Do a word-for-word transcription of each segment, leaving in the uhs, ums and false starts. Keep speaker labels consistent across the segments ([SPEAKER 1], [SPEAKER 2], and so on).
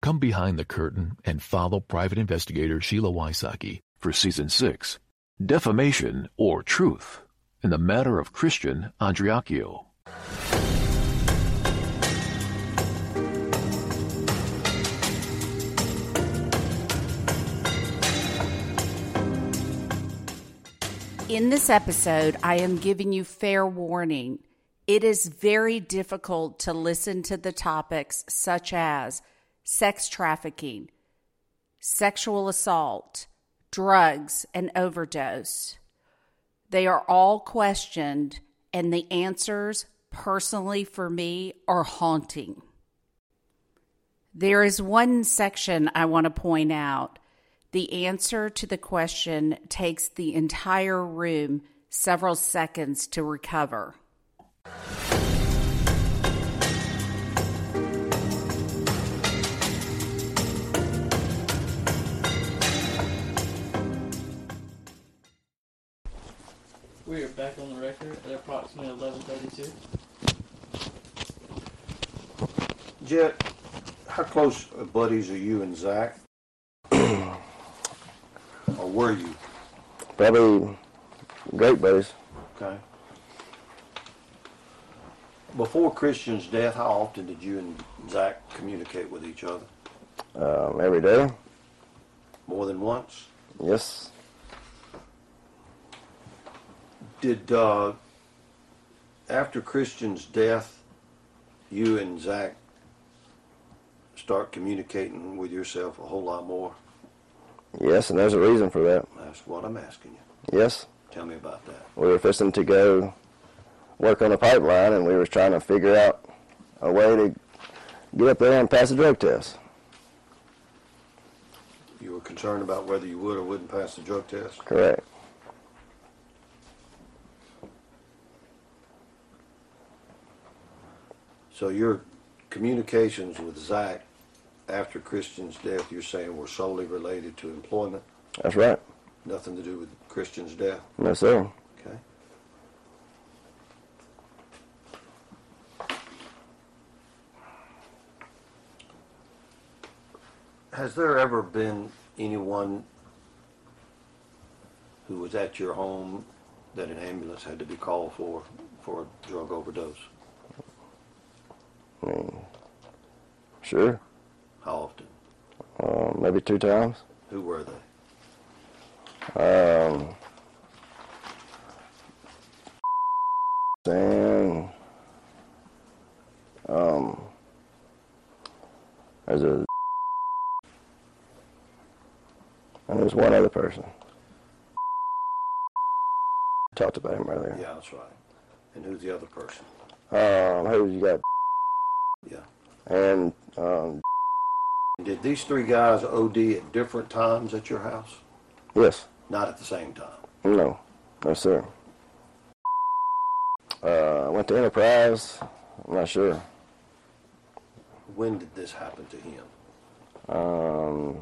[SPEAKER 1] Come behind the curtain and follow private investigator Sheila Wysocki for Season six, Defamation or Truth, in the matter of Christian Andreacchio.
[SPEAKER 2] In this episode, I am giving you fair warning. It is very difficult to listen to the topics such as sex trafficking, sexual assault, drugs, and overdose. They are all questioned, and the answers, personally for me, are haunting. There is one section I want to point out. The answer to the question takes the entire room several seconds to recover.
[SPEAKER 3] We are back on the record at approximately eleven thirty-two.
[SPEAKER 4] Jet, how close buddies are you and Zach? Or were you?
[SPEAKER 5] Probably great buddies.
[SPEAKER 4] Okay. Before Christian's death, how often did you and Zach communicate with each other?
[SPEAKER 5] Um, every day.
[SPEAKER 4] More than once?
[SPEAKER 5] Yes.
[SPEAKER 4] Did, uh, after Christian's death, you and Zach start communicating with yourself a whole lot more?
[SPEAKER 5] Yes, and there's a reason for that.
[SPEAKER 4] That's what I'm asking you.
[SPEAKER 5] Yes.
[SPEAKER 4] Tell me about that.
[SPEAKER 5] We were fixing to go work on a pipeline, and we were trying to figure out a way to get up there and pass a drug test.
[SPEAKER 4] You were concerned about whether you would or wouldn't pass the drug test?
[SPEAKER 5] Correct.
[SPEAKER 4] So your communications with Zach after Christian's death, you're saying, were solely related to employment?
[SPEAKER 5] That's right.
[SPEAKER 4] Nothing to do with Christian's death?
[SPEAKER 5] No, sir.
[SPEAKER 4] Okay. Has there ever been anyone who was at your home that an ambulance had to be called for, for a drug overdose?
[SPEAKER 5] I mean, sure.
[SPEAKER 4] How often?
[SPEAKER 5] Um, maybe two times.
[SPEAKER 4] Who were they?
[SPEAKER 5] Um, and um, there's a and there's one other person. Talked about him earlier.
[SPEAKER 4] Yeah, that's right. And who's the other person?
[SPEAKER 5] Um, who you got?
[SPEAKER 4] Yeah.
[SPEAKER 5] And um,
[SPEAKER 4] did these three guys O D at different times at your house?
[SPEAKER 5] yes.
[SPEAKER 4] Not at the same time?
[SPEAKER 5] No. No, sir. Uh, I went to Enterprise. I'm not sure.
[SPEAKER 4] When did this happen to him?
[SPEAKER 5] Um,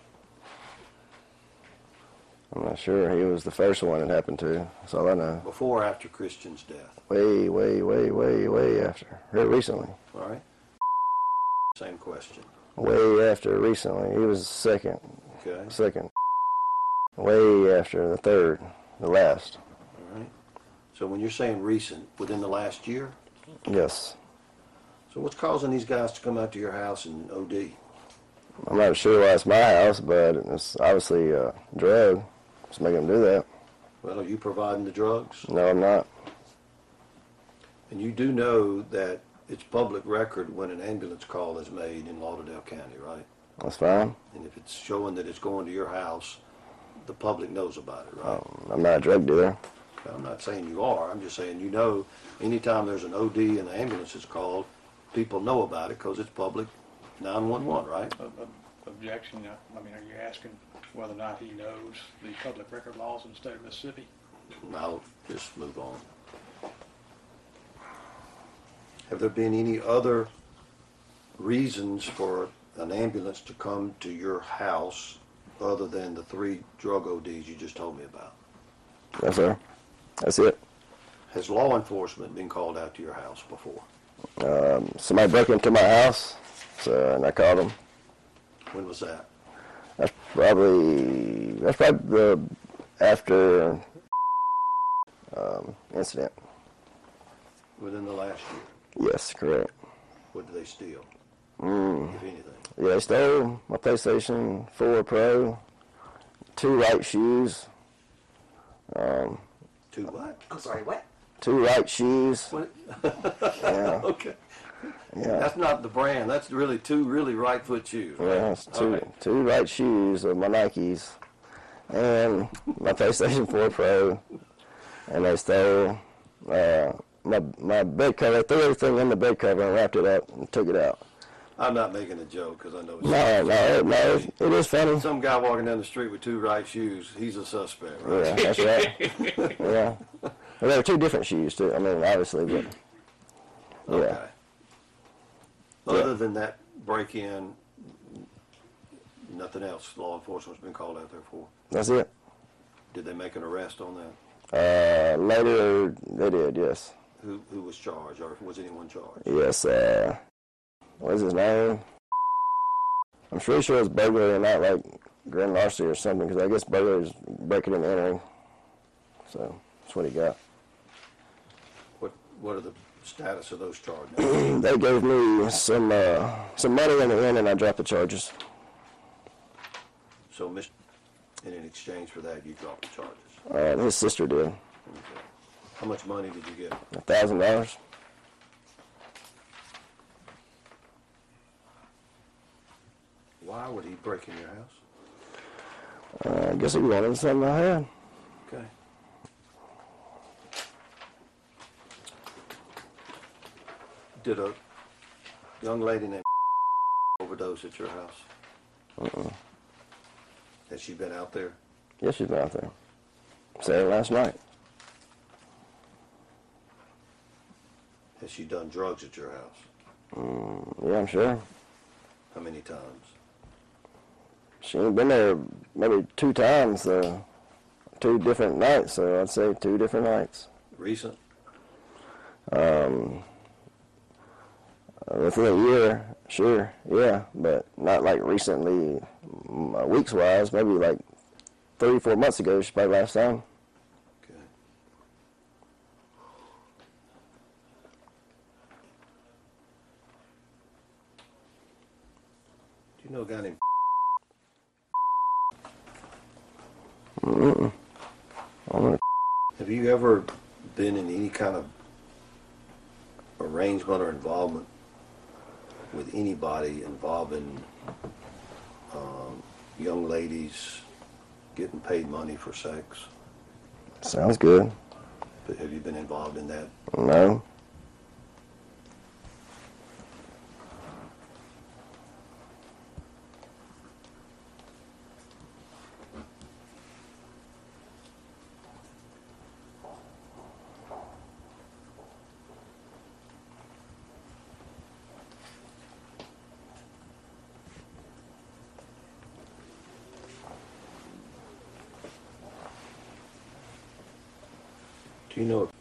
[SPEAKER 5] I'm not sure. He was the first one it happened to. That's all I know.
[SPEAKER 4] Before or after Christian's death?
[SPEAKER 5] Way, way, way, way, way after. Very recently.
[SPEAKER 4] All right. Same question.
[SPEAKER 5] Way after recently. He was second.
[SPEAKER 4] Okay.
[SPEAKER 5] Second. Way after the third. The last.
[SPEAKER 4] All right. So when you're saying recent, within the last year?
[SPEAKER 5] Yes.
[SPEAKER 4] So what's causing these guys to come out to your house and O D?
[SPEAKER 5] I'm not sure why it's my house, but it's obviously a drug. Just making them do that.
[SPEAKER 4] Well, are you providing the drugs?
[SPEAKER 5] No, I'm not.
[SPEAKER 4] And you do know that it's public record when an ambulance call is made in Lauderdale County, right?
[SPEAKER 5] That's fine.
[SPEAKER 4] And if it's showing that it's going to your house, the public knows about it, right?
[SPEAKER 5] Um, I'm not a drug dealer.
[SPEAKER 4] I'm not saying you are. I'm just saying you know anytime there's an O D and the ambulance is called, people know about it because it's public nine one one, right?
[SPEAKER 6] Uh, uh, objection. I mean, are you asking whether or not he knows the public record laws in the state of Mississippi?
[SPEAKER 4] I'll just move on. Have there been any other reasons for an ambulance to come to your house other than the three drug O Ds you just told me about?
[SPEAKER 5] Yes, sir. That's it.
[SPEAKER 4] Has law enforcement been called out to your house before?
[SPEAKER 5] Um, somebody broke into my house, so and I called them.
[SPEAKER 4] When was that?
[SPEAKER 5] That's probably, that's probably the after um, incident.
[SPEAKER 4] Within the last year?
[SPEAKER 5] Yes, correct.
[SPEAKER 4] What did they steal,
[SPEAKER 5] Mm.
[SPEAKER 4] if anything?
[SPEAKER 5] Yeah, they stole my PlayStation four Pro, two right shoes, um,
[SPEAKER 4] Two what?
[SPEAKER 7] I'm sorry, what?
[SPEAKER 5] two right shoes.
[SPEAKER 4] What?
[SPEAKER 5] Yeah,
[SPEAKER 4] Okay.
[SPEAKER 5] yeah.
[SPEAKER 4] That's not the brand. That's really two really right foot shoes. Right?
[SPEAKER 5] Yeah, it's two,
[SPEAKER 4] Okay.
[SPEAKER 5] two right shoes of my Nikes, and my PlayStation four Pro, and they stole uh, my my bed cover. They threw everything in the bed cover and wrapped it up and took it out.
[SPEAKER 4] I'm not making a joke because I know it's
[SPEAKER 5] No, no, no, it is funny.
[SPEAKER 4] some guy walking down the street with two right shoes. He's a suspect, right?
[SPEAKER 5] Yeah, that's right. Yeah, well, they were two different shoes too. I mean, obviously, but yeah.
[SPEAKER 4] Okay. Other than that break-in, nothing else law enforcement's been called out there for.
[SPEAKER 5] That's it.
[SPEAKER 4] Did they make an arrest on that?
[SPEAKER 5] Uh, later, they did. Yes,
[SPEAKER 4] Who who was charged, or was anyone charged?
[SPEAKER 5] yes. Uh, what is his name? I'm pretty sure it's burglary and not like grand larceny or something, because I guess burglary is breaking and entering. So that's what he got.
[SPEAKER 4] What what are the status of those charges?
[SPEAKER 5] They gave me some uh, some money in the end, and I dropped the charges.
[SPEAKER 4] So, Mister and in exchange for that, you dropped the charges.
[SPEAKER 5] Uh, his sister did.
[SPEAKER 4] Okay. How much money did you get?
[SPEAKER 5] A thousand dollars.
[SPEAKER 4] Why would he break in your house?
[SPEAKER 5] Uh, I guess he wanted something I had.
[SPEAKER 4] Okay. Did a young lady named overdose at your house?
[SPEAKER 5] Uh-uh.
[SPEAKER 4] Has she been out there?
[SPEAKER 5] Yes, she's been out there. Said it last night.
[SPEAKER 4] Has she done drugs at your house?
[SPEAKER 5] Mm, yeah, I'm sure.
[SPEAKER 4] How many times?
[SPEAKER 5] She ain't been there maybe two times, uh, two different nights, so I'd say two different nights.
[SPEAKER 4] Recent?
[SPEAKER 5] Um, uh, within a year, sure, yeah, but not like recently, mm, uh, weeks-wise, maybe like three, four months ago, she probably last time.
[SPEAKER 4] Okay. Do you know a guy named
[SPEAKER 5] Mm-mm. I don't know.
[SPEAKER 4] Have you ever been in any kind of arrangement or involvement with anybody involving um, young ladies getting paid money for sex?
[SPEAKER 5] Sounds good.
[SPEAKER 4] But have you been involved in that?
[SPEAKER 5] No.
[SPEAKER 4] Do you know?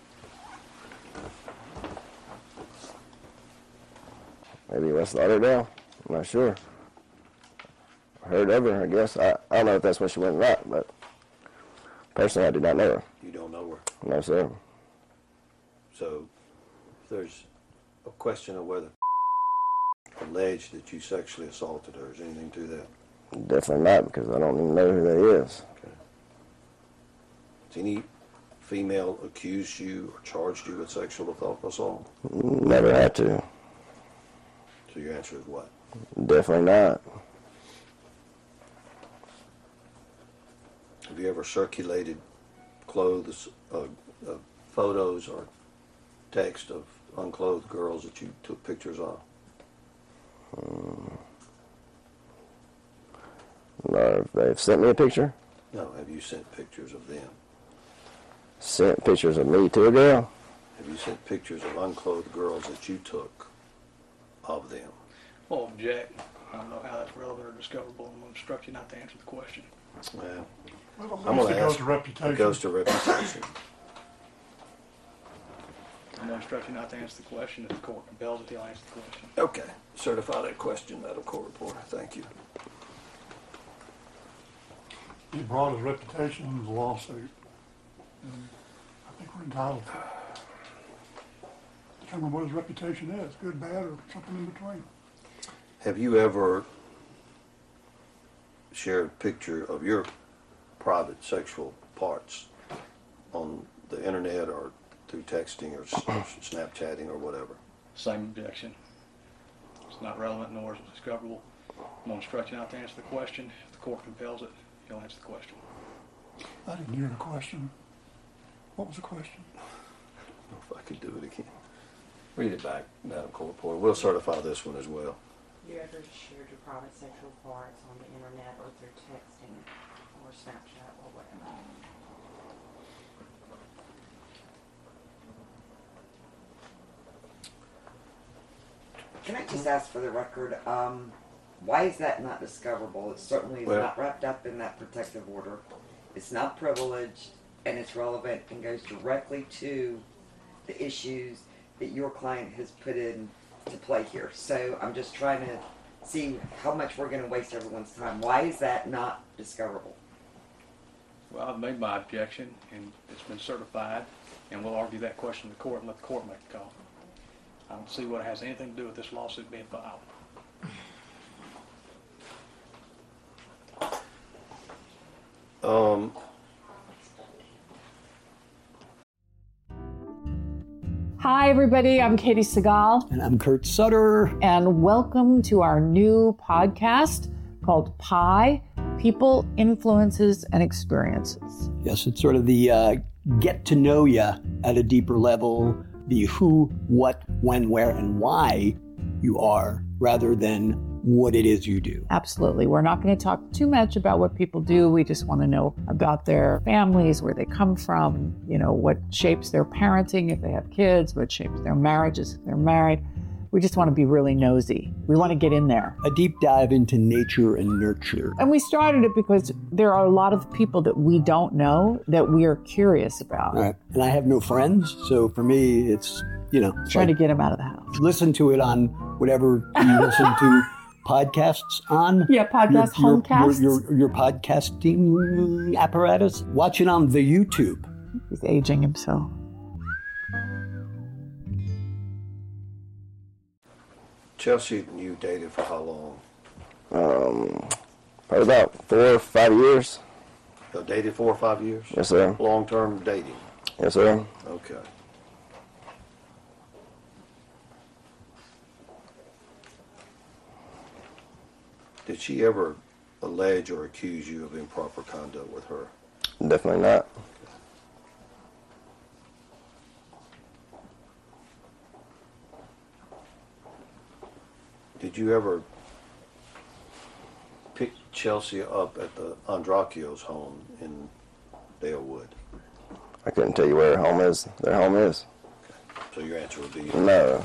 [SPEAKER 5] Maybe West Lauderdale. I'm not sure. Heard of her, I guess. I, I don't know if that's where she went or not, but personally, I did not know her.
[SPEAKER 4] You don't know her.
[SPEAKER 5] No, sir.
[SPEAKER 4] So if there's a question of whether alleged that you sexually assaulted her, is anything to that?
[SPEAKER 5] Definitely not, because I don't even know who that is.
[SPEAKER 4] Okay. Has any female accused you or charged you with sexual assault?
[SPEAKER 5] Never had to.
[SPEAKER 4] So your answer is what?
[SPEAKER 5] Definitely not.
[SPEAKER 4] Have you ever circulated clothes, uh, uh, photos or text of unclothed girls that you took pictures of?
[SPEAKER 5] Um, no, they've sent me a picture.
[SPEAKER 4] No, have you sent pictures of them?
[SPEAKER 5] Sent pictures of me to a girl.
[SPEAKER 4] Have you sent pictures of unclothed girls that you took of them?
[SPEAKER 6] Well, object. I don't know how that's relevant or discoverable. I'm going to instruct you not to answer the question.
[SPEAKER 4] Well,
[SPEAKER 8] Well,
[SPEAKER 4] I'm going
[SPEAKER 8] it
[SPEAKER 4] to
[SPEAKER 8] goes
[SPEAKER 4] ask.
[SPEAKER 8] to reputation.
[SPEAKER 4] It goes to reputation.
[SPEAKER 6] I'm going to instruct you not to answer the question. If the court compels it, he'll answer the question.
[SPEAKER 4] Okay. Certify that question, Madam Court Reporter. Thank you.
[SPEAKER 7] He brought his reputation into the lawsuit. And I think we're entitled to determine what his reputation is, good, bad, or something in between.
[SPEAKER 4] Have you ever shared a picture of your private sexual parts on the internet or through texting or, or Snapchatting or whatever?
[SPEAKER 6] Same objection. It's not relevant nor is it discoverable. I'm going to instruct you not to answer the question. If the court compels it, he'll answer the question.
[SPEAKER 7] I didn't hear the question. What was the question?
[SPEAKER 4] I don't know if I could do it again. Read it back, Madam Court Reporter. We'll certify this one as well.
[SPEAKER 8] You ever shared your private sexual parts on the internet or through texting or Snapchat or whatever? Can I just ask for the record, um, why is that not discoverable? It certainly is
[SPEAKER 4] Well-
[SPEAKER 8] not wrapped up in that protective order. It's not privileged, and it's relevant and goes directly to the issues that your client has put in to play here. So I'm just trying to see how much we're going to waste everyone's time. Why is that not discoverable?
[SPEAKER 6] Well, I've made my objection, and it's been certified, and we'll argue that question in the court and let the court make the call. I don't see what it has anything to do with this lawsuit being filed.
[SPEAKER 4] Um,
[SPEAKER 9] Hi, everybody. I'm Katie Segal.
[SPEAKER 10] And I'm Kurt Sutter.
[SPEAKER 9] And welcome to our new podcast called Pi, People, Influences, and Experiences.
[SPEAKER 10] Yes, it's sort of the uh, get to know you at a deeper level, the who, what, when, where, and why you are, rather than what it is you do.
[SPEAKER 9] Absolutely. We're not going to talk too much about what people do. We just want to know about their families, where they come from, you know, what shapes their parenting if they have kids, what shapes their marriages if they're married. We just want to be really nosy. We want to get in there.
[SPEAKER 10] A deep dive into nature and nurture.
[SPEAKER 9] And we started it because there are a lot of people that we don't know that we are curious about.
[SPEAKER 10] All right. And I have no friends, so for me, it's, you know.
[SPEAKER 9] Trying
[SPEAKER 10] like,
[SPEAKER 9] to get them out of the house.
[SPEAKER 10] Listen to it on whatever you listen to podcasts on.
[SPEAKER 9] Yeah, podcast,
[SPEAKER 10] your,
[SPEAKER 9] homecasts.
[SPEAKER 10] Your, your, your podcasting apparatus. Watch it on the YouTube.
[SPEAKER 9] He's aging himself.
[SPEAKER 4] Chelsea and you dated for how long?
[SPEAKER 5] Um, probably about four or five years.
[SPEAKER 4] You dated four or five years?
[SPEAKER 5] Yes, sir.
[SPEAKER 4] Long-term dating?
[SPEAKER 5] Yes, sir.
[SPEAKER 4] Okay. Did she ever allege or accuse you of improper conduct with her?
[SPEAKER 5] Definitely not.
[SPEAKER 4] Did you ever pick Chelsea up at the Andracchio's home in Dalewood?
[SPEAKER 5] I couldn't tell you where her home is. Their home is.
[SPEAKER 4] Okay. So your answer would be
[SPEAKER 5] no.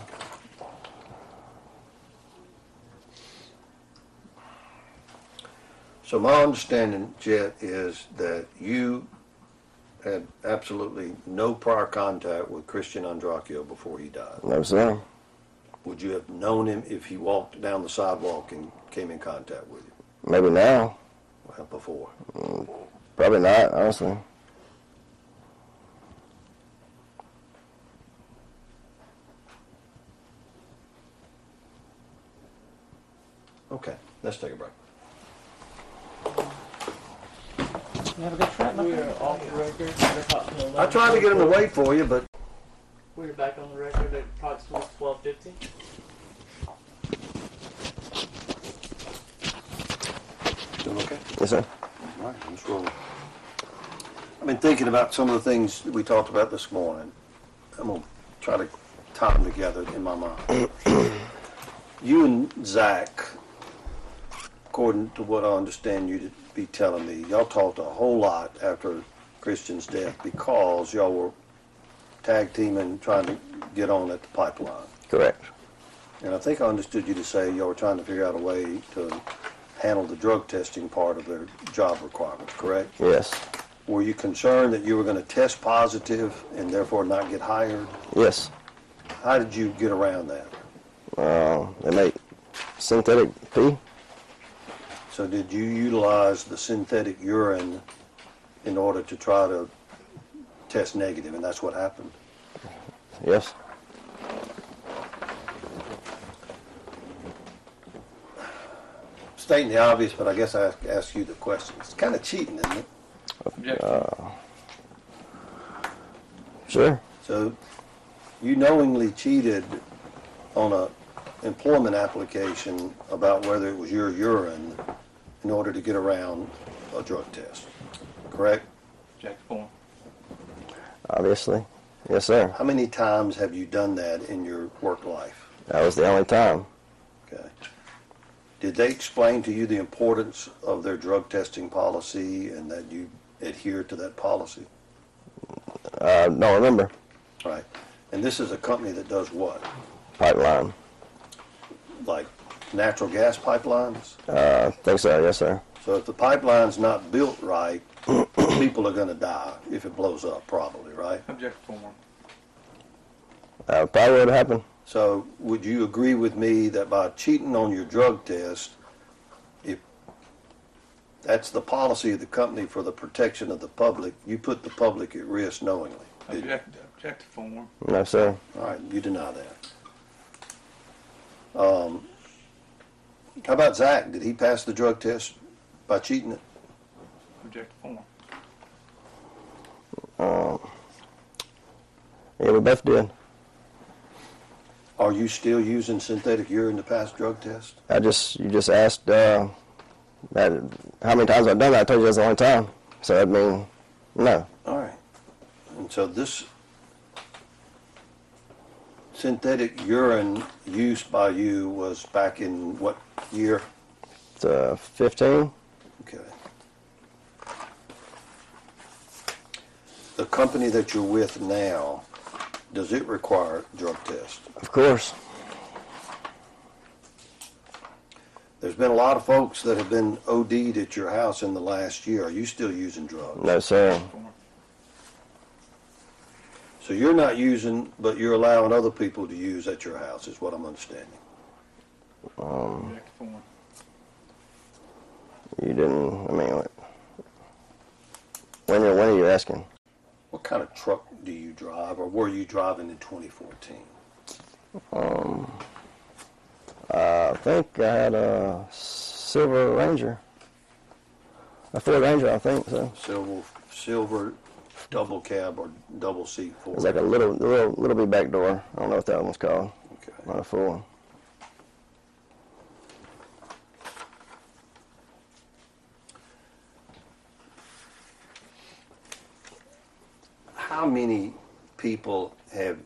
[SPEAKER 4] So my understanding, Jet, is that you had absolutely no prior contact with Christian Andracchio before he died.
[SPEAKER 5] No, sir.
[SPEAKER 4] Would you have known him if he walked down the sidewalk and came in contact with you?
[SPEAKER 5] Maybe now.
[SPEAKER 4] Well, before.
[SPEAKER 5] Mm, probably not, honestly.
[SPEAKER 4] Okay, let's take a break.
[SPEAKER 3] You have a good trip? We are off the record at approximately
[SPEAKER 4] I tried to get him to wait for you, but...
[SPEAKER 3] We are back on the record at approximately twelve fifty.
[SPEAKER 4] Doing okay?
[SPEAKER 5] Yes, sir.
[SPEAKER 4] All right, let's roll. I've been thinking about some of the things that we talked about this morning. I'm going to try to tie them together in my mind. You and Zach, according to what I understand you to be telling me, y'all talked a whole lot after Christian's death because y'all were tag teaming, trying to get on at the pipeline.
[SPEAKER 5] Correct.
[SPEAKER 4] And I think I understood you to say y'all were trying to figure out a way to handle the drug testing part of their job requirements, correct?
[SPEAKER 5] Yes.
[SPEAKER 4] Were you concerned that you were going to test positive and therefore not get hired?
[SPEAKER 5] Yes.
[SPEAKER 4] How did you get around that?
[SPEAKER 5] Uh, they make synthetic pee.
[SPEAKER 4] So did you utilize the synthetic urine in order to try to test negative, and that's what happened?
[SPEAKER 5] Yes.
[SPEAKER 4] Stating the obvious, but I guess I ask, ask you the question. It's kind of cheating, isn't it?
[SPEAKER 6] Objection.
[SPEAKER 5] Uh, sure.
[SPEAKER 4] So you knowingly cheated on a employment application about whether it was your urine in order to get around a drug test, correct?
[SPEAKER 6] Object form.
[SPEAKER 5] Obviously. Yes, sir.
[SPEAKER 4] How many times have you done that in your work life?
[SPEAKER 5] That was the only time.
[SPEAKER 4] Okay. Did they explain to you the importance of their drug testing policy and that you adhere to that policy?
[SPEAKER 5] I don't remember.
[SPEAKER 4] Right. And this is a company that does what?
[SPEAKER 5] Pipeline.
[SPEAKER 4] Like natural gas pipelines?
[SPEAKER 5] Uh, I think so, yes, sir.
[SPEAKER 4] So if the pipeline's not built right, people are going to die if it blows up, probably, right?
[SPEAKER 6] Object form.
[SPEAKER 5] Uh, probably would happen.
[SPEAKER 4] So would you agree with me that by cheating on your drug test, if that's the policy of the company for the protection of the public, you put the public at risk knowingly? did you?
[SPEAKER 6] Object, object form.
[SPEAKER 5] No, sir.
[SPEAKER 4] All right, you deny that. Um, how about Zach? Did he pass the drug test by cheating it?
[SPEAKER 6] Object form.
[SPEAKER 5] Um, yeah, we both did.
[SPEAKER 4] Are you still using synthetic urine to pass drug tests?
[SPEAKER 5] I just, you just asked uh, that, how many times I've done that. I told you that's the only time. So, I mean, no.
[SPEAKER 4] All right. And so this synthetic urine use by you was back in what year?
[SPEAKER 5] It's uh, fifteen.
[SPEAKER 4] Okay. The company that you're with now, does it require drug tests?
[SPEAKER 5] Of course.
[SPEAKER 4] There's been a lot of folks that have been O D'd at your house in the last year. Are you still using drugs?
[SPEAKER 5] No, sir.
[SPEAKER 4] So you're not using, but you're allowing other people to use at your house, is what I'm understanding.
[SPEAKER 5] Um,
[SPEAKER 6] Object form.
[SPEAKER 5] you didn't, I mean, what, when, are, when are you asking?
[SPEAKER 4] What kind of truck do you drive, or were you driving in twenty fourteen?
[SPEAKER 5] Um, I think I had a Silver Ranger. A Ford Ranger, I think so.
[SPEAKER 4] Silver, silver double cab or double seat
[SPEAKER 5] It
[SPEAKER 4] Ford?
[SPEAKER 5] was like a little, little, little bit back door. I don't know what that one's called.
[SPEAKER 4] Okay.
[SPEAKER 5] Not a full one.
[SPEAKER 4] How many people have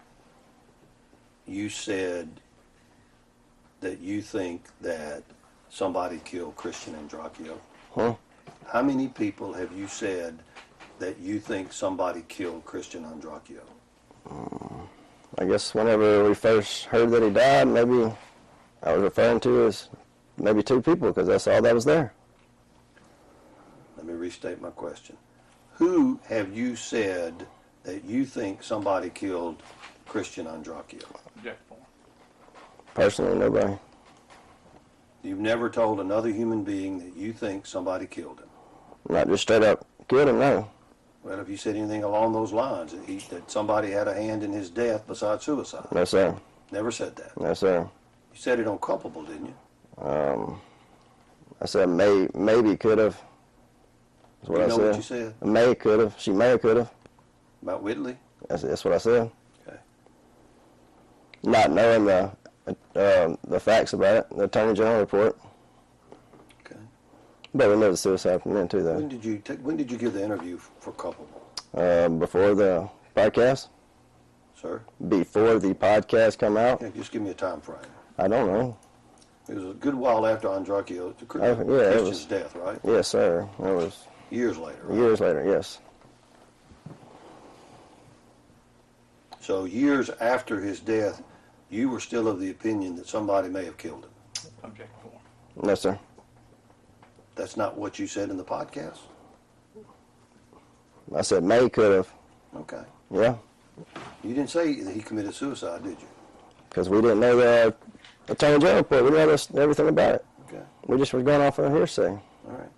[SPEAKER 4] you said that you think that somebody killed Christian Andracchio?
[SPEAKER 5] Huh?
[SPEAKER 4] How many people have you said that you think somebody killed Christian Andracchio?
[SPEAKER 5] Um, I guess whenever we first heard that he died, maybe I was referring to as maybe two people because that's all that was there.
[SPEAKER 4] Let me restate my question. Who have you said that you think somebody killed Christian Andracchio?
[SPEAKER 6] Object form.
[SPEAKER 5] Personally, nobody.
[SPEAKER 4] You've never told another human being that you think somebody killed him.
[SPEAKER 5] Not just straight up killed him, no.
[SPEAKER 4] Well, have you said anything along those lines, that, he, that somebody had a hand in his death besides suicide?
[SPEAKER 5] No, sir.
[SPEAKER 4] Never said that.
[SPEAKER 5] No, sir.
[SPEAKER 4] You said it on culpable, didn't you?
[SPEAKER 5] Um, I said may, maybe could have. That's what
[SPEAKER 4] you
[SPEAKER 5] I
[SPEAKER 4] know
[SPEAKER 5] said.
[SPEAKER 4] what you said?
[SPEAKER 5] May could have. She may have could have.
[SPEAKER 4] About Whitley?
[SPEAKER 5] That's, that's what I said.
[SPEAKER 4] Okay.
[SPEAKER 5] Not knowing the uh, the facts about it, the Attorney General report.
[SPEAKER 4] Okay.
[SPEAKER 5] But we know the suicide from then too, though.
[SPEAKER 4] When did you ta- when did you give the interview f- for culpable,
[SPEAKER 5] Uh, before the podcast,
[SPEAKER 4] sir?
[SPEAKER 5] before the podcast come out,
[SPEAKER 4] Yeah, just give me a time frame.
[SPEAKER 5] I don't know.
[SPEAKER 4] It was a good while after Andracchio, the Chri-
[SPEAKER 5] Oh, yeah, it
[SPEAKER 4] Christian's
[SPEAKER 5] was-
[SPEAKER 4] death, right?
[SPEAKER 5] Yes, sir. It was
[SPEAKER 4] Years later. Right?
[SPEAKER 5] years later. Yes.
[SPEAKER 4] So years after his death, you were still of the opinion that somebody may have killed him.
[SPEAKER 6] Object form.
[SPEAKER 5] No, sir.
[SPEAKER 4] That's not what you said in the podcast?
[SPEAKER 5] I said may could have.
[SPEAKER 4] Okay.
[SPEAKER 5] Yeah.
[SPEAKER 4] You didn't say that he committed suicide, did you?
[SPEAKER 5] Because we didn't know the Attorney General report. We didn't know everything about it.
[SPEAKER 4] Okay.
[SPEAKER 5] We just were going off of hearsay.
[SPEAKER 4] All right.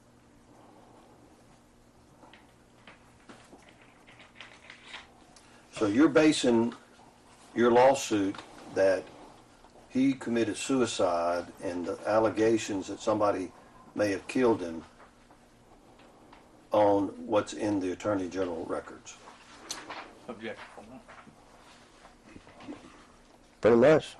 [SPEAKER 4] So you're basing your lawsuit that he committed suicide and the allegations that somebody may have killed him on what's in the Attorney General records.
[SPEAKER 6] Objection.
[SPEAKER 5] Pretty much.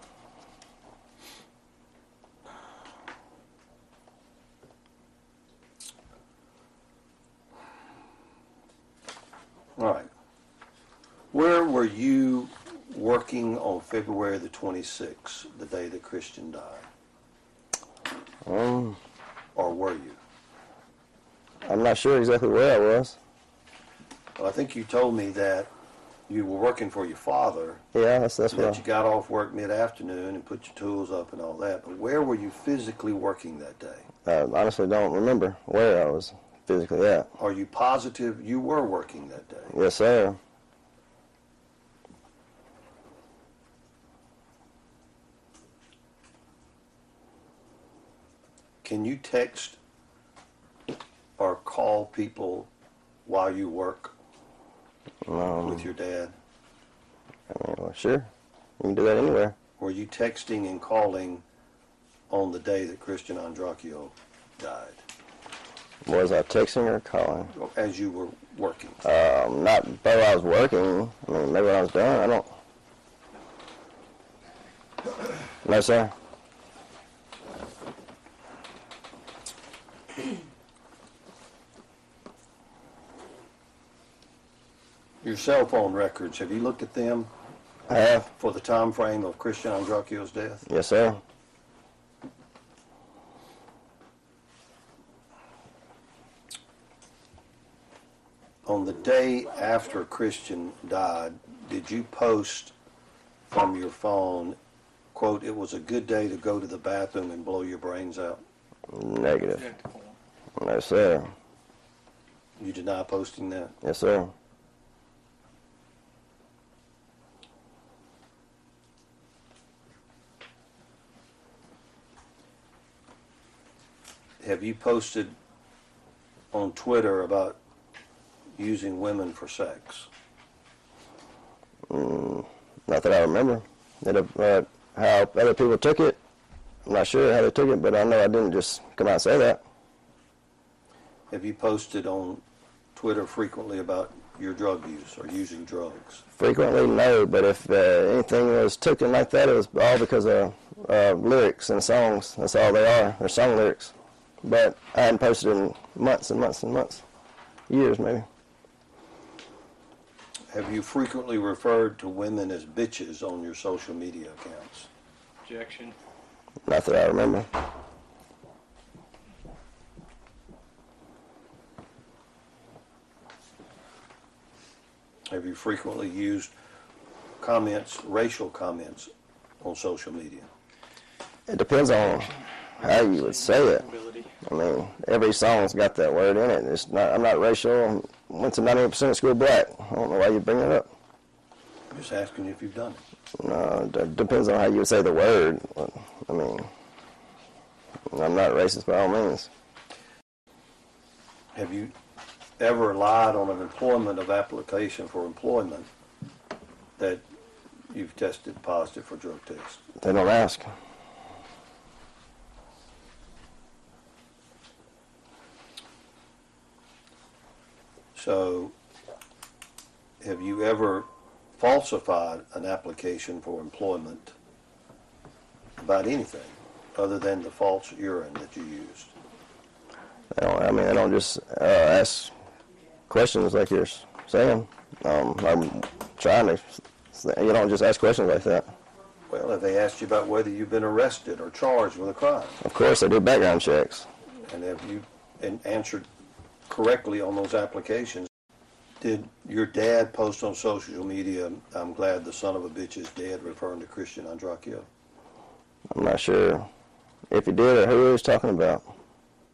[SPEAKER 4] All right. Where were you working on February the twenty-sixth, the day that Christian died?
[SPEAKER 5] Um,
[SPEAKER 4] or were you?
[SPEAKER 5] I'm not sure exactly where I was.
[SPEAKER 4] Well, I think you told me that you were working for your father.
[SPEAKER 5] Yeah, that's that's
[SPEAKER 4] that
[SPEAKER 5] what.
[SPEAKER 4] you got off work mid-afternoon and put your tools up and all that. But where were you physically working that day?
[SPEAKER 5] I honestly don't remember where I was physically at.
[SPEAKER 4] Are you positive you were working that day?
[SPEAKER 5] Yes, sir.
[SPEAKER 4] Can you text or call people while you work
[SPEAKER 5] Um,
[SPEAKER 4] with your dad?
[SPEAKER 5] I mean, well, sure. You can do that anywhere.
[SPEAKER 4] Were you texting and calling on the day that Christian Andracchio died?
[SPEAKER 5] Was I texting or calling?
[SPEAKER 4] As you were working?
[SPEAKER 5] Um, not while I was working. I mean, maybe when I was done. I don't. No, sir.
[SPEAKER 4] Your cell phone records, have you looked at them?
[SPEAKER 5] I have.
[SPEAKER 4] For the time frame of Christian Andracchio's death?
[SPEAKER 5] Yes, sir.
[SPEAKER 4] On the day after Christian died, did you post from your phone, quote, "It was a good day to go to the bathroom and blow your brains out"?
[SPEAKER 5] Negative. No, sir.
[SPEAKER 4] You deny posting that?
[SPEAKER 5] Yes, sir.
[SPEAKER 4] Have you posted on Twitter about using women for sex?
[SPEAKER 5] Mm, not that I remember. That, uh, how other people took it, I'm not sure how they took it, but I know I didn't just come out and say that.
[SPEAKER 4] Have you posted on Twitter frequently about your drug use or using drugs?
[SPEAKER 5] Frequently, no, but if uh, anything was taken like that, it was all because of uh, lyrics and songs. That's all they are. They're song lyrics. But I hadn't posted in months and months and months. Years, maybe.
[SPEAKER 4] Have you frequently referred to women as bitches on your social media accounts?
[SPEAKER 6] Objection.
[SPEAKER 5] Not that I remember.
[SPEAKER 4] Have you frequently used comments, racial comments, on social media?
[SPEAKER 5] It depends on how you would say it. I mean, every song's got that word in it. It's not. I'm not racial. I went to ninety-eight percent of school black. I don't know why you bring it up.
[SPEAKER 4] I'm just asking you if you've done it.
[SPEAKER 5] No, it depends on how you would say the word. I mean, I'm not racist by all means.
[SPEAKER 4] Have you ever lied on an employment of application for employment that you've tested positive for drug tests?
[SPEAKER 5] They don't ask.
[SPEAKER 4] So, have you ever falsified an application for employment about anything other than the false urine that you used?
[SPEAKER 5] They don't, I mean, they don't just uh, ask questions like you're saying. Um, I'm trying to, you don't just ask questions like that.
[SPEAKER 4] Well, have they asked you about whether you've been arrested or charged with a crime?
[SPEAKER 5] Of course, they do background checks.
[SPEAKER 4] And have you and answered correctly on those applications? Did your dad post on social media, "I'm glad the son of a bitch is dead," referring to Christian Andracchio?
[SPEAKER 5] I'm not sure if he did or who he was talking about.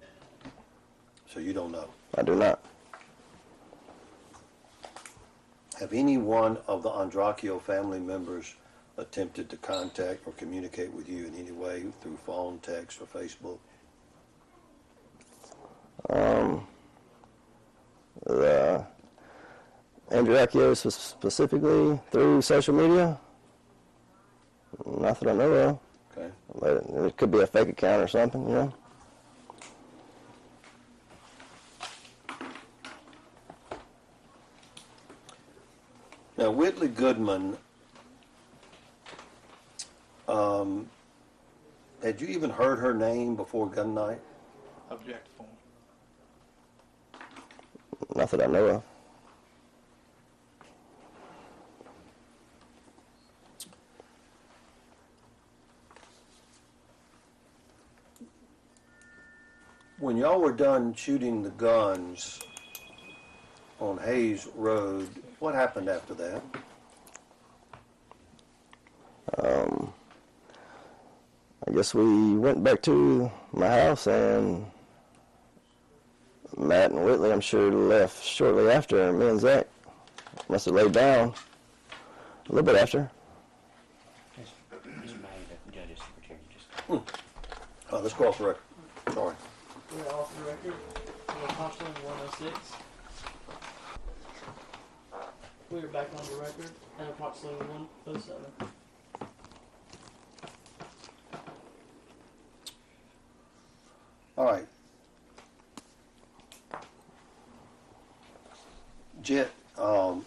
[SPEAKER 4] So you don't know?
[SPEAKER 5] I do not.
[SPEAKER 4] Have any one of the Andracchio family members attempted to contact or communicate with you in any way through phone, text, or Facebook?
[SPEAKER 5] Um, the Andracchios specifically through social media? Not that I know of.
[SPEAKER 4] Okay.
[SPEAKER 5] But it could be a fake account or something, you know?
[SPEAKER 4] Now, Whitley Goodman, um, had you even heard her name before gun night?
[SPEAKER 6] Object form.
[SPEAKER 5] Not that I know of.
[SPEAKER 4] When y'all were done shooting the guns on Hayes Road, what happened after that?
[SPEAKER 5] Um, I guess we went back to my house, and Matt and Whitley, I'm sure, left shortly after. Me and Zach must have laid down a little bit after.
[SPEAKER 4] Hmm. Oh, let's go off the record. Sorry.
[SPEAKER 3] We're off the record. We're approximately one oh six. We are back on the record at approximately one oh seven.
[SPEAKER 4] All right. Jet, um,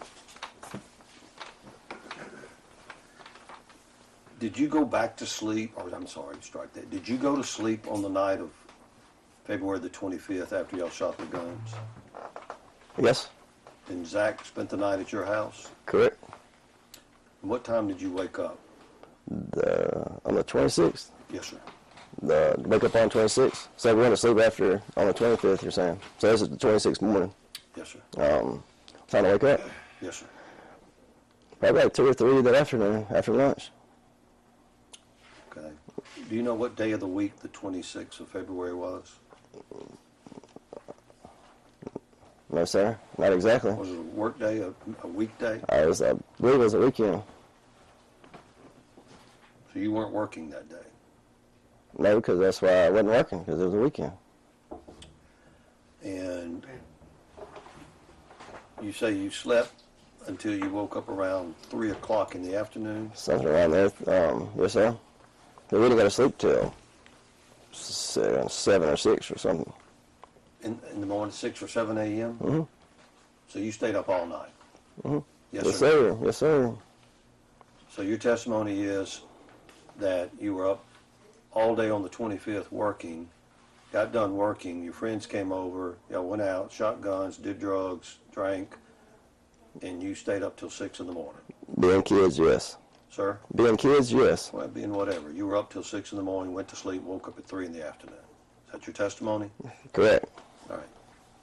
[SPEAKER 4] did you go back to sleep, or I'm sorry, strike that. Did you go to sleep on the night of February the twenty-fifth after y'all shot the guns?
[SPEAKER 5] Yes.
[SPEAKER 4] And Zach spent the night at your house?
[SPEAKER 5] Correct.
[SPEAKER 4] And what time did you wake up?
[SPEAKER 5] The, on the twenty-sixth?
[SPEAKER 4] Yes, sir.
[SPEAKER 5] The wake up on twenty-sixth. So we went to sleep after on the twenty-fifth, you're saying. So this is the twenty-sixth morning.
[SPEAKER 4] Yes, sir.
[SPEAKER 5] Um, time to wake up?
[SPEAKER 4] Yes, sir.
[SPEAKER 5] Probably like two or three that afternoon, after lunch.
[SPEAKER 4] Okay. Do you know what day of the week the twenty-sixth of February was?
[SPEAKER 5] No, sir. Not exactly.
[SPEAKER 4] Was it a work day, a, a weekday?
[SPEAKER 5] I, was, I believe it was a weekend.
[SPEAKER 4] So you weren't working that day?
[SPEAKER 5] No, because that's why I wasn't working, because it was a weekend.
[SPEAKER 4] And you say you slept until you woke up around three o'clock in the afternoon?
[SPEAKER 5] Something around there. Um, yes, sir. We didn't go to sleep till seven or six or something.
[SPEAKER 4] In, in the morning, six or seven a.m.?
[SPEAKER 5] Mm-hmm.
[SPEAKER 4] So you stayed up all night?
[SPEAKER 5] Mm-hmm.
[SPEAKER 4] Yes,
[SPEAKER 5] Yes,
[SPEAKER 4] sir.
[SPEAKER 5] sir. Yes, sir.
[SPEAKER 4] So your testimony is that you were up all day on the twenty-fifth working, got done working, your friends came over, y'all went out, shot guns, did drugs, drank, and you stayed up till six in the morning.
[SPEAKER 5] Being kids, yes.
[SPEAKER 4] Sir?
[SPEAKER 5] Being kids, yes.
[SPEAKER 4] Well, being whatever. You were up till six in the morning, went to sleep, woke up at three in the afternoon. Is that your testimony?
[SPEAKER 5] Correct.
[SPEAKER 4] All right.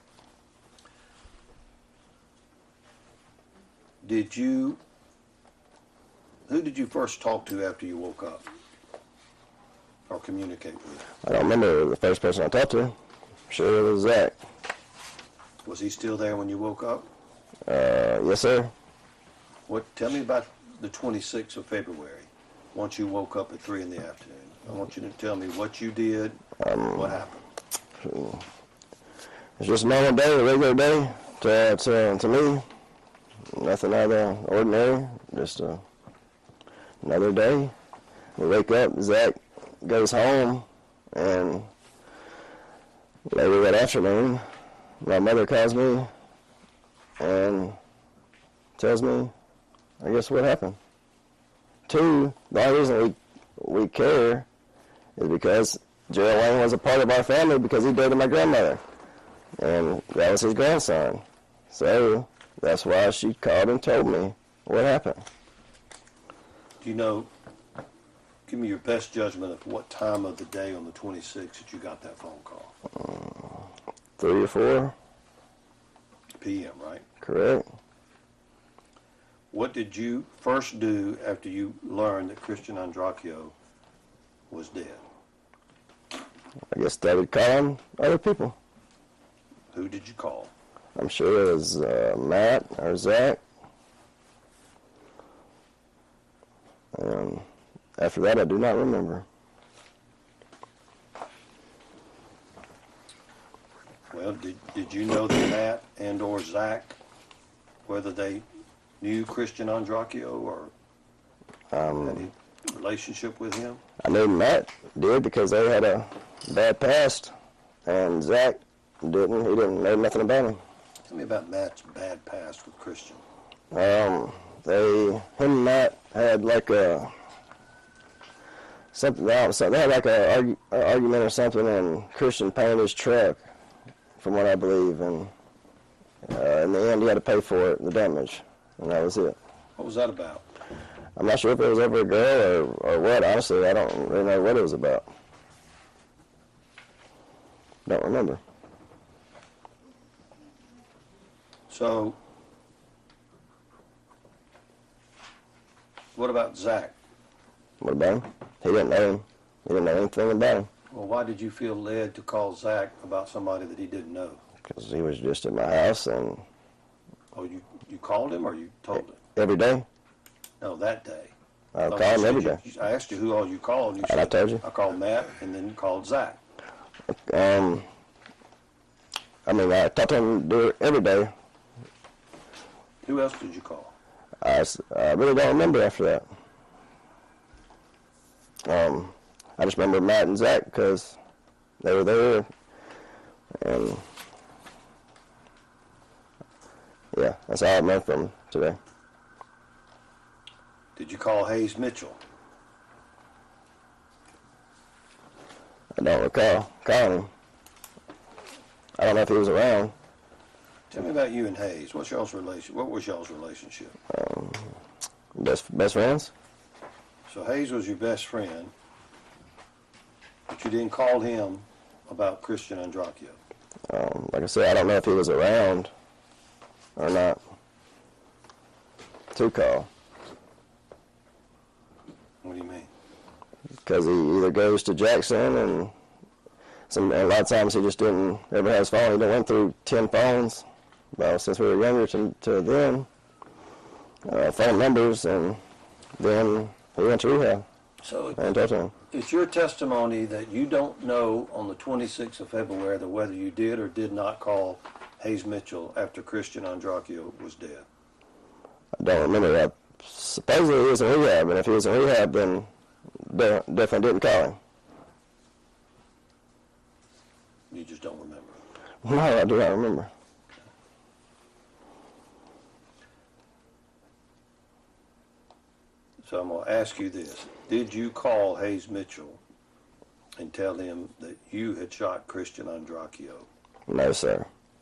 [SPEAKER 4] Did you, who did you first talk to after you woke up? Or communicate with?
[SPEAKER 5] I don't remember the first person I talked to. I'm sure it was Zach.
[SPEAKER 4] Was he still there when you woke up?
[SPEAKER 5] Uh, yes, sir.
[SPEAKER 4] What? Tell me about the twenty-sixth of February, once you woke up at three in the afternoon. I want you to tell me what you did,
[SPEAKER 5] Um,
[SPEAKER 4] what happened.
[SPEAKER 5] It's just a normal day, a regular day to, to, to me. Nothing out of the ordinary. Just a, another day. We wake up, Zach goes home, and later that afternoon, my mother calls me and tells me, I guess, what happened. Two, the only reason we, we care is because Gerald Wayne was a part of our family because he dated my grandmother. And that was his grandson. So that's why she called and told me what happened.
[SPEAKER 4] Do you know, give me your best judgment of what time of the day on the twenty-sixth that you got that phone call.
[SPEAKER 5] Um, three or four.
[SPEAKER 4] P M, right?
[SPEAKER 5] Correct.
[SPEAKER 4] What did you first do after you learned that Christian Andracchio was dead?
[SPEAKER 5] I guess started calling other people.
[SPEAKER 4] Who did you call?
[SPEAKER 5] I'm sure it was uh, Matt or Zach. And after that, I do not remember.
[SPEAKER 4] Well, did, did you know that Matt and or Zach, whether they knew Christian Andracchio or
[SPEAKER 5] Um,
[SPEAKER 4] had any relationship with him?
[SPEAKER 5] I knew Matt did because they had a bad past, and Zach didn't. He didn't know nothing about him.
[SPEAKER 4] Tell me about Matt's bad past with Christian.
[SPEAKER 5] Um, they, him and Matt had like a, something else. So they had like a, argu, a argument or something, and Christian painted his truck, from what I believe, and uh, in the end he had to pay for it, the damage, and that was it.
[SPEAKER 4] What was that about?
[SPEAKER 5] I'm not sure if it was over a girl or, or what. Honestly, I don't really know what it was about. Don't remember.
[SPEAKER 4] So, what about Zach?
[SPEAKER 5] What about him? He didn't know him. He didn't know anything about him.
[SPEAKER 4] Well, why did you feel led to call Zach about somebody that he didn't know?
[SPEAKER 5] Because he was just at my house, and
[SPEAKER 4] Oh, you, you called him or you told him?
[SPEAKER 5] every day,
[SPEAKER 4] No, that day.
[SPEAKER 5] I
[SPEAKER 4] Oh,
[SPEAKER 5] call
[SPEAKER 4] you
[SPEAKER 5] him
[SPEAKER 4] said
[SPEAKER 5] every
[SPEAKER 4] you-
[SPEAKER 5] day.
[SPEAKER 4] you- I asked you who all you called. You
[SPEAKER 5] And I
[SPEAKER 4] said,
[SPEAKER 5] told you.
[SPEAKER 4] I called Matt and then called Zach.
[SPEAKER 5] Um, I mean, I talked to him do it every day.
[SPEAKER 4] Who else did you call?
[SPEAKER 5] I, s- I really don't remember after that. Um, I just remember Matt and Zach because they were there, and yeah, that's all I remember from them today.
[SPEAKER 4] Did you call Hayes Mitchell?
[SPEAKER 5] I don't recall calling him. I don't know if he was around.
[SPEAKER 4] Tell me about you and Hayes. What's y'all's relation? What was y'all's relationship?
[SPEAKER 5] Um, best best friends.
[SPEAKER 4] So Hayes was your best friend, but you didn't call him about Christian Andracchio.
[SPEAKER 5] Um, like I said, I don't know if he was around or not to call.
[SPEAKER 4] What do you mean?
[SPEAKER 5] Because he either goes to Jackson, and some and a lot of times he just didn't ever have his phone. He done went through ten phones, well, since we were younger to, to then, uh, phone numbers, and then he went to rehab.
[SPEAKER 4] So
[SPEAKER 5] and talked to him.
[SPEAKER 4] it's your testimony that you don't know on the twenty-sixth of February that whether you did or did not call Hayes Mitchell after Christian Andracchio was dead.
[SPEAKER 5] I don't remember that. Supposedly he was in rehab, and if he was in rehab, then de- definitely didn't call him.
[SPEAKER 4] You just don't remember.
[SPEAKER 5] No, I do not remember.
[SPEAKER 4] So I'm going to ask you this. Did you call Hayes Mitchell and tell him that you had shot Christian Andracchio?
[SPEAKER 5] No, sir.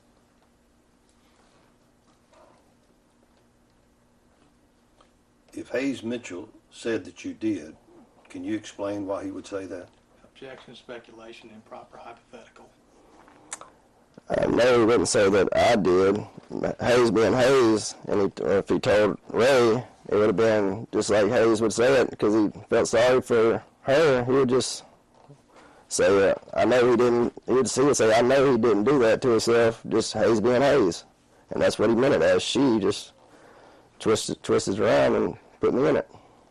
[SPEAKER 4] If Hayes Mitchell said that you did, can you explain why he would say that?
[SPEAKER 6] Objection, speculation, improper hypothetical.
[SPEAKER 5] I know he wouldn't say that I did. Hayes being Hayes, and he, if he told Ray, it would have been just like Hayes would say it because he felt sorry for her. He would just say, uh, I know he didn't, he would, he would say, I know he didn't do that to himself, just Hayes being Hayes. And that's what he meant it as. She just twisted, twisted around and put me in it.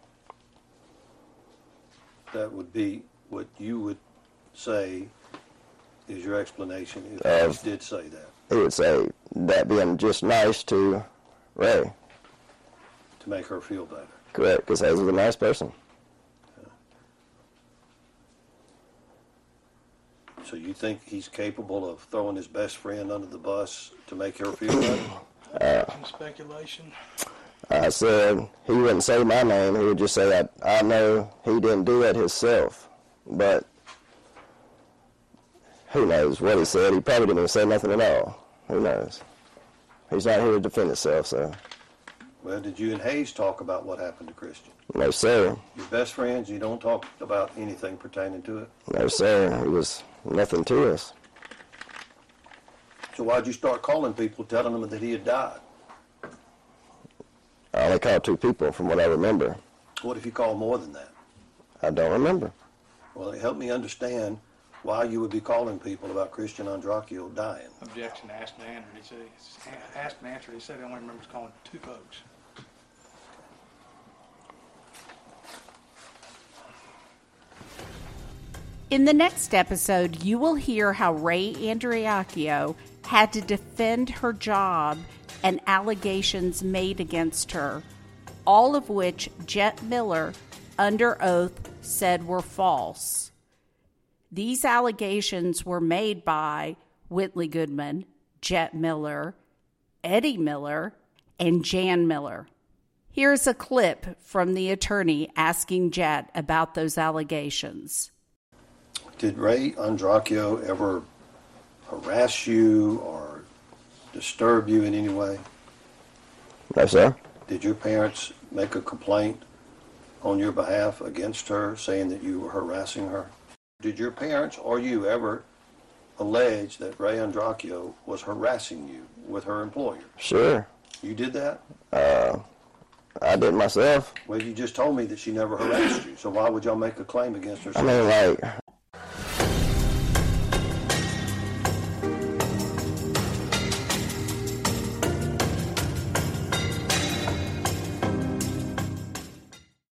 [SPEAKER 4] That would be what you would say is your explanation if
[SPEAKER 5] Uh,
[SPEAKER 4] Hayes did say that,
[SPEAKER 5] He would say that being just nice to Ray.
[SPEAKER 4] to make her feel better.
[SPEAKER 5] Correct, because Hayes was a nice person.
[SPEAKER 4] So you think he's capable of throwing his best friend under the bus to make her feel better?
[SPEAKER 6] Objection, speculation.
[SPEAKER 5] I said he wouldn't say my name. He would just say, I, I know he didn't do that himself. But who knows what he said. He probably didn't even say nothing at all. Who knows? He's not here to defend himself, so.
[SPEAKER 4] Well, did you and Hayes talk about what happened to Christian?
[SPEAKER 5] No, sir.
[SPEAKER 4] Your best friends, you don't talk about anything pertaining to it?
[SPEAKER 5] No, sir. It was nothing to us.
[SPEAKER 4] So why'd you start calling people, telling them that he had died?
[SPEAKER 5] I only called two people from what I remember.
[SPEAKER 4] What if you called more than that?
[SPEAKER 5] I don't remember.
[SPEAKER 4] Well, help me understand why you would be calling people about Christian Andracchio dying.
[SPEAKER 6] Objection, asked and answered. He said, asked and answered. He said he only remembers calling two folks.
[SPEAKER 2] In the next episode, you will hear how Ray Andriacchio had to defend her job and allegations made against her, all of which Jet Miller, under oath, said were false. These allegations were made by Whitley Goodman, Jet Miller, Eddie Miller, and Jan Miller. Here's a clip from the attorney asking Jet about those allegations.
[SPEAKER 4] Did Ray Andriacchio ever harass you or disturb you in any way?
[SPEAKER 5] No, sir.
[SPEAKER 4] Did your parents make a complaint on your behalf against her, saying that you were harassing her? Did your parents or you ever allege that Ray Andriacchio was harassing you with her employer?
[SPEAKER 5] Sure.
[SPEAKER 4] You did that?
[SPEAKER 5] Uh, I did myself.
[SPEAKER 4] Well, you just told me that she never harassed you, so why would y'all make a claim against her?
[SPEAKER 5] I mean, like,